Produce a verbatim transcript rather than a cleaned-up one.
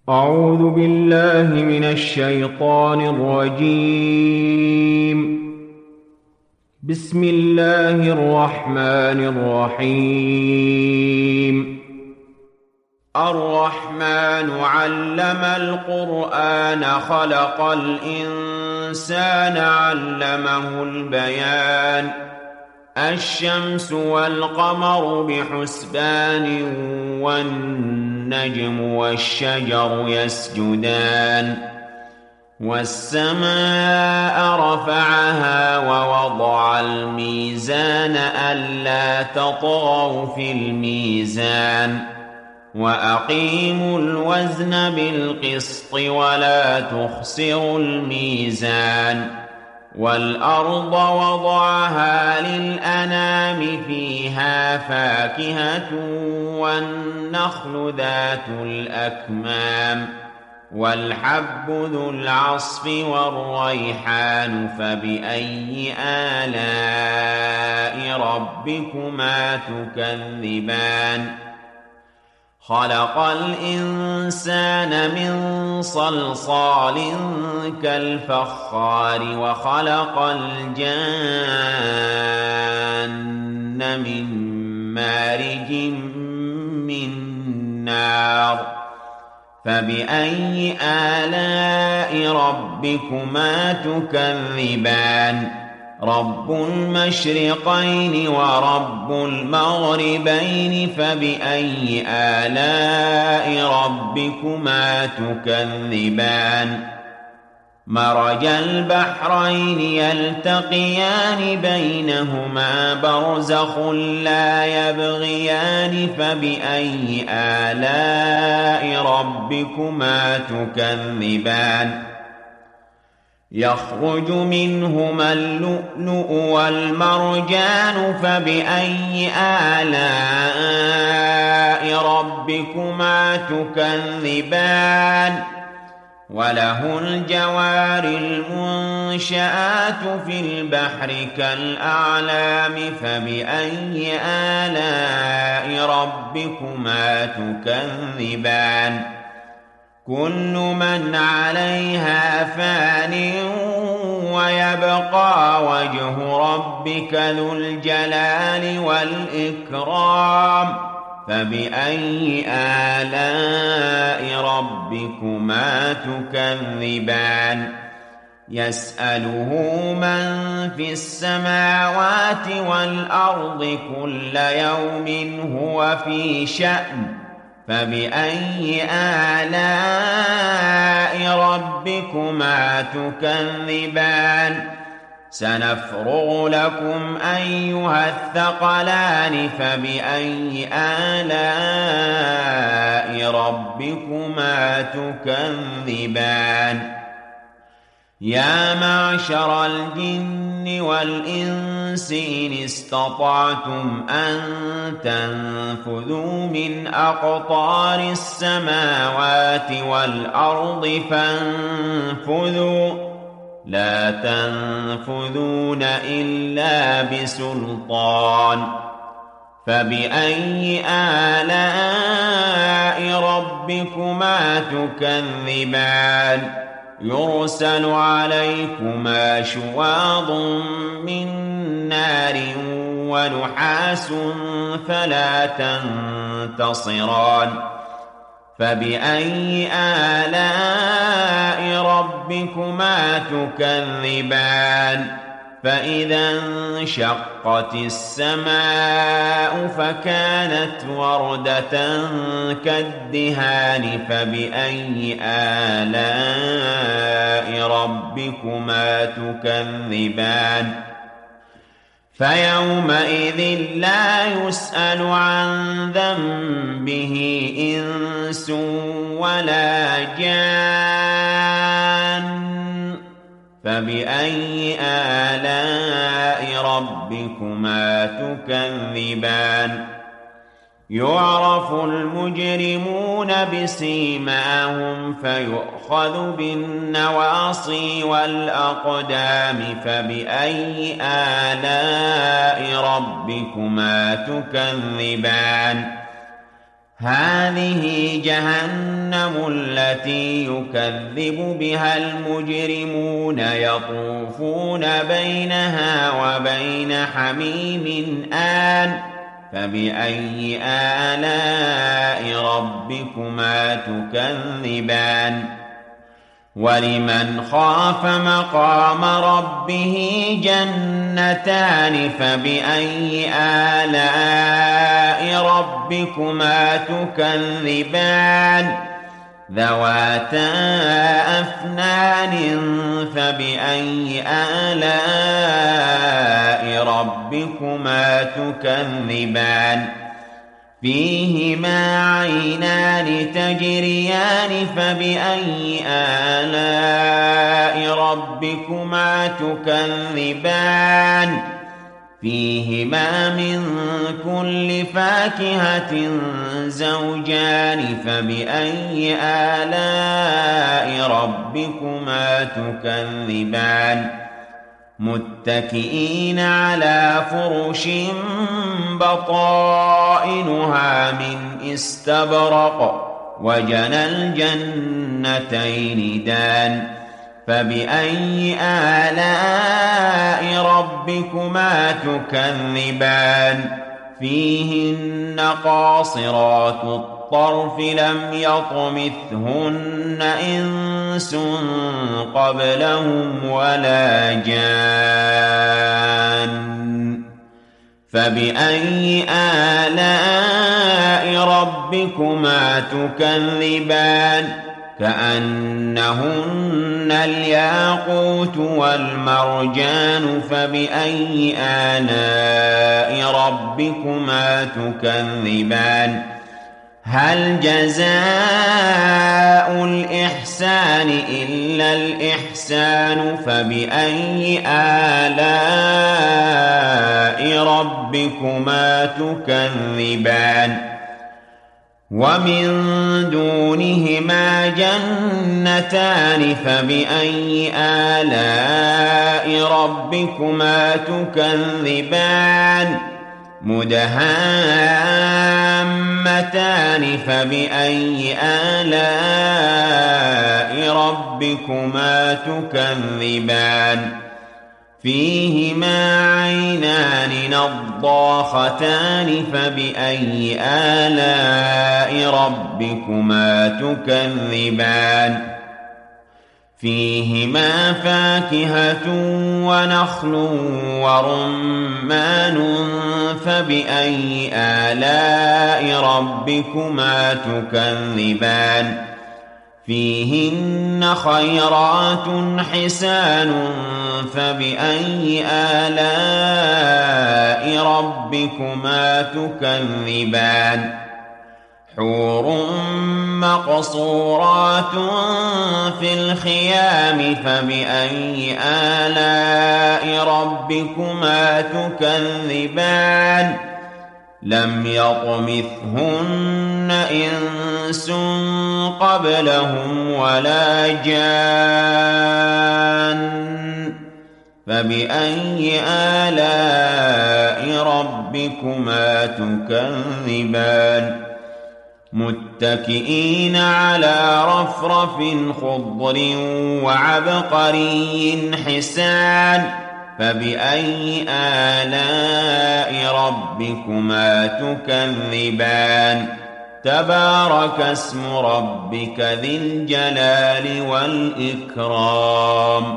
أعوذ بالله من الشيطان الرجيم. بسم الله الرحمن الرحيم. الرحمن علم القرآن خلق الإنسان علمه البيان. الشمس والقمر بحسبان والنجم والشجر يسجدان والسماء رفعها ووضع الميزان ألا تطغوا في الميزان وأقيموا الوزن بالقسط ولا تخسروا الميزان والأرض وضعها للأنام فيها فاكهة والنخل ذات الأكمام والحب ذو العصف والريحان فبأي آلاء ربكما تكذبان خلق الإنسان من صلصال كالفخار وخلق الجان من مارج من نار فبأي آلاء ربكما تكذبان رب المشرقين ورب المغربين فبأي آلاء ربكما تكذبان مرج البحرين يلتقيان بينهما برزخ لا يبغيان فبأي آلاء ربكما تكذبان يخرج منهما اللؤلؤ والمرجان فبأي آلاء ربكما تكذبان وله الجوار المنشآت في البحر كالأعلام فبأي آلاء ربكما تكذبان كل من عليها فان ويبقى وجه ربك ذو الجلال والإكرام فبأي آلاء ربكما تكذبان يسأله من في السماوات والأرض كل يوم هو في شأن فبأي آلاء ربكما تكذبان سنفرغ لكم أيها الثقلان فبأي آلاء ربكما تكذبان يا معشر الجن والإنس إن استطعتم أن تنفذوا من أقطار السماوات والأرض فانفذوا لا تنفذون إلا بسلطان فبأي آلاء ربكما تكذبان يرسل عليكما شواظ من نار ونحاس فلا تنتصران فبأي آلاء ربكما تكذبان فإذا انشقت السماء فكانت وردة كالدهان فبأي آلاء ربكما تكذبان فيومئذ لا يسأل عن ذنبه إنس ولا جان فبأي آلاء ربكما تكذبان يعرف المجرمون بسيماهم فيؤخذ بالنواصي والأقدام فبأي آلاء ربكما تكذبان هذه جهنم جهنم التي يكذب بها المجرمون يطوفون بينها وبين حميم آن فبأي آلاء ربكما تكذبان ولمن خاف مقام ربه جنتان فبأي آلاء ربكما تكذبان ذواتا أفنان فبأي آلاء ربكما تكذبان فيهما عينان تجريان فبأي آلاء ربكما تكذبان فيهما من كل فاكهة زوجان فبأي آلاء ربكما تكذبان متكئين على فرش بطائنها من استبرق وجنى الجنتين دان فبأي آلاء ربكما تكذبان فيهن قاصرات الطرف لم يطمثهن إنس قبلهم ولا جان فبأي آلاء ربكما تكذبان كأنهن الياقوت والمرجان فبأي آلاء ربكما تكذبان هل جزاء الإحسان إلا الإحسان فبأي آلاء ربكما تكذبان ومن دونهما جنتان فبأي آلاء ربكما تكذبان مدهامتان فبأي آلاء ربكما تكذبان فيهما عينان نضاختان فبأي آلاء ربكما تكذبان فيهما فاكهة ونخل ورمان فبأي آلاء ربكما تكذبان فيهن خيرات حسان فبأي آلاء ربكما تكذبان حور مقصورات في الخيام فبأي آلاء ربكما تكذبان لم يطمثهن إنس قبلهم ولا جان فبأي آلاء ربكما تكذبان متكئين على رفرف خضر وعبقري حسان فبأي آلاء ربكما تكذبان تبارك اسم ربك ذي الجلال والإكرام